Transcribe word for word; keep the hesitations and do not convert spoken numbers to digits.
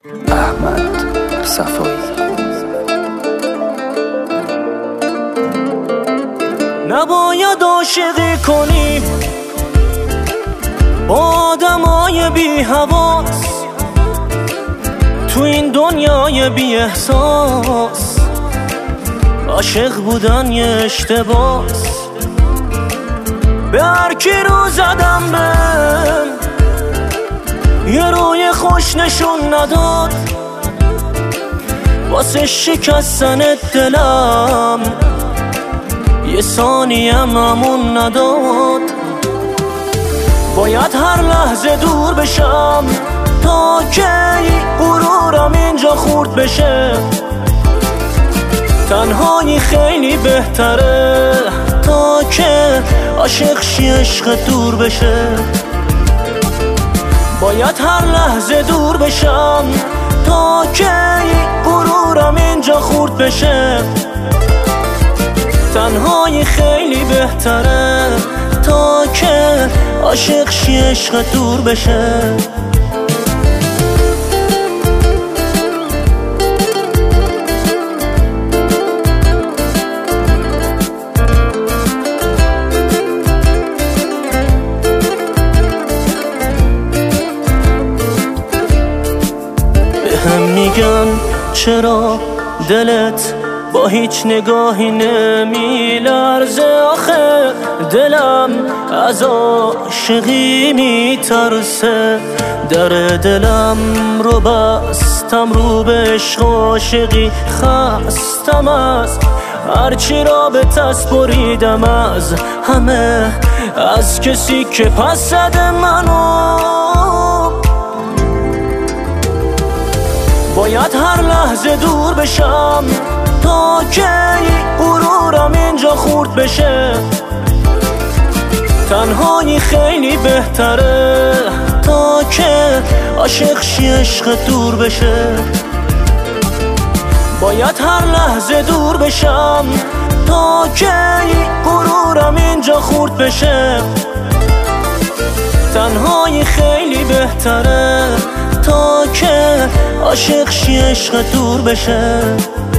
احمد صفایی. نباید عاشقی کنی با آدمای بی حواس، تو این دنیای بی احساس عاشق بودن یه اشتباس. به هر کی رو زدم بهم یه روی خوش نشون نداد، واسه شکستن دلم یه ثانیم امون نداد. باید هر لحظه دور بشم تا که غرورم اینجا خورد بشه. تنهایی خیلی بهتره تا که عاشق شی عشق دور بشه. باید هر لحظه دور بشم تا که غرورم اینجا خورد بشه. تنهایی خیلی بهتره تا که عاشق شی عشق دور بشه. بهم میگن چرا دلت با هیچ نگاهی نمیلرزه، آخه دلم از عاشقی میترسه. در دلم رو بستم رو به عشق و عاشقی، خستم از هرچی را به دست بریدم از همه، از کسی که پس زده منو. باید هر لحظه دور بشم تا که غرورم اینجا خورد بشه. تنهایی خیلی بهتره تا که عاشق شی عشق دور بشه. باید هر لحظه دور بشم تا که غرورم اینجا خورد بشه. تنهایی خیلی بهتره تا که عاشق شی عشق دور بشه.